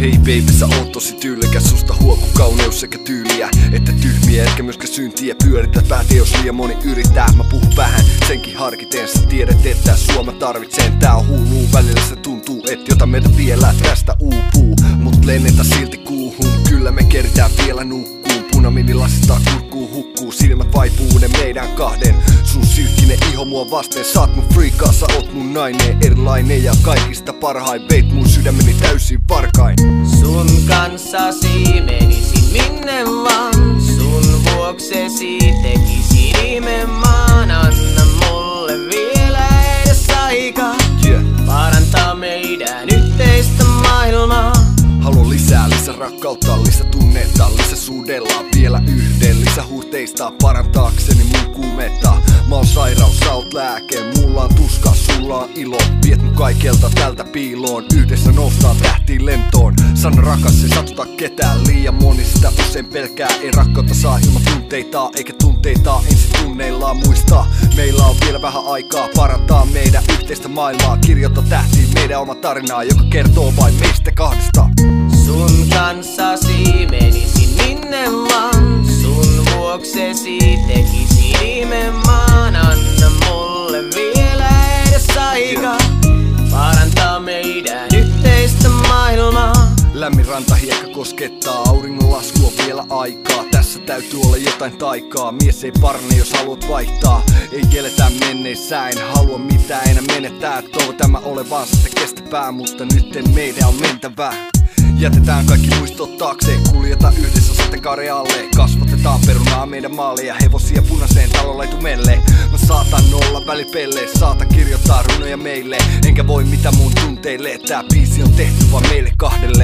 Hei baby, sä oot tosi tyylikäs, susta huokuu kauneus sekä tyyliä että tyhmiä, etkä myöskään syntiä pyöritä päätä, jos liian moni yrittää. Mä puhun vähän, senkin harkiten, sä tiedät, että sua mä tarvitsen. Tää on hulluu, välillä se tuntuu, et jota meitä vielä tästä uupuu. Mut lennetä silti kuuhun, kyllä me keritään vielä nukkuun. Punaminilasista kurkkuu hukkuu, silmät vaipuu ne meidän kahden. Sun silkkinen iho mua vasten, saat mun freakaa, sä oot mun nainen. Erilainen ja kaikista parhain, veit mun sydämeni täysin varkain. Sun kanssasi menisin minne vaan, sun vuoksesi tekisin nimenomaan. Anna mulle vielä edes aikaa, parantaa meidän yhteistä maailmaa. Haluan lisää rakkautta, lisä tunnetta, lisä suudellaan vielä yhden. Lisä huurteista parantaakseni mun kuumetta. Mä oon sairaus, sä oot lääke, mulla on tuska, sulla on ilo. Viet mun kaikelta tältä piiloon, yhdessä noustaan tähtiin lentoon. Sano rakas, ei satuta ketään, liian moni sitä usein pelkää. Ei rakkautta saa ilman tunteita, eikä tunteita ensin tunneillaan muistaa. Meillä on vielä vähän aikaa parantaa meidän yhteistä maailmaa. Kirjoita tähtiin meidän oma tarinaa, joka kertoo vain meistä kahdesta. Sun kanssasi menisin minne vaan, sun vuoksesi tekisin nimenomaan. Anna mulle vielä edes aikaa, parantaa meidän yhteistä maailmaa. Lämmin rantahiekka koskettaa, auringon lasku on vielä aikaa. Tässä täytyy olla jotain taikaa, mies ei parane jos haluat vaihtaa. Ei eletä menneissä, en halua mitään enää menettää. Toivon tämä olevan sitä kestävää, mutta nyt meidän on mentävää. Jätetään kaikki muistot taakse, kuljeta yhdessä sateenkaaren. Kasvatetaan perunaa meidän maalle ja hevosia punaiseen talonlaitumelle. Mä saatan olla välipelle, saatan kirjoittaa runoja meille. Enkä voi mitä mun tunteille, tää biisi on tehty vaan meille kahdelle.